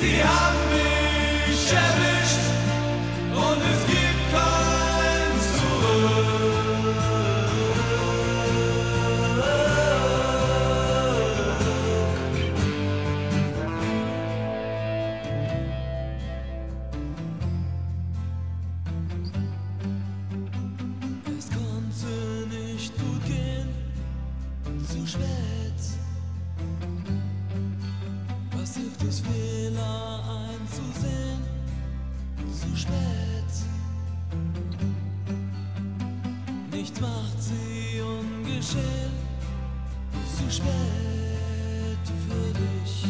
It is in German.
Sie haben mich erwischt und es gibt kein Zurück. Es konnte nicht gut gehen, zu spät. Was hilft es, Fehler einzusehen? Zu spät. Nichts macht sie ungeschehen. Zu spät für dich.